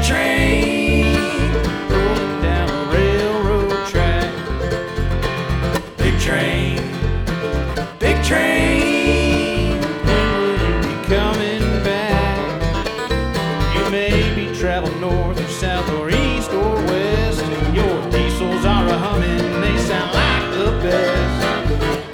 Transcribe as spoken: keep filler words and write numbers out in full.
train rolling down a railroad track. Big train, big train, when will you be coming back? You may be traveling north or south or east or west.